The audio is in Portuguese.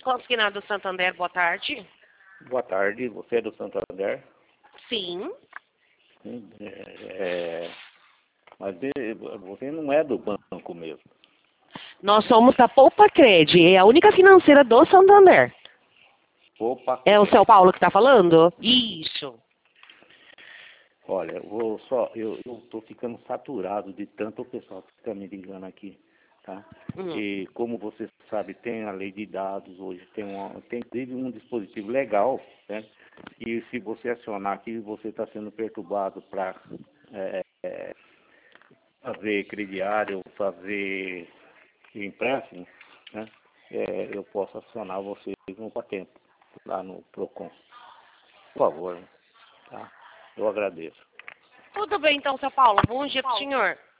Consignado Santander, boa tarde. Boa tarde, você é do Santander? Sim. Mas você não é do banco mesmo. Nós somos da Poupa Cred, é a única financeira do Santander. Opa. É o seu Paulo que está falando? Isso. Olha, eu tô ficando saturado de tanto pessoal que fica me ligando aqui, tá? E como você sabe, tem a lei de dados hoje, tem um dispositivo legal, né? E se você acionar aqui, você está sendo perturbado para fazer crediário, fazer empréstimo, né? Eu posso acionar vocês no tempo lá no Procon. Por favor, tá? Eu agradeço. Tudo bem então, seu Paulo. Bom dia pro senhor.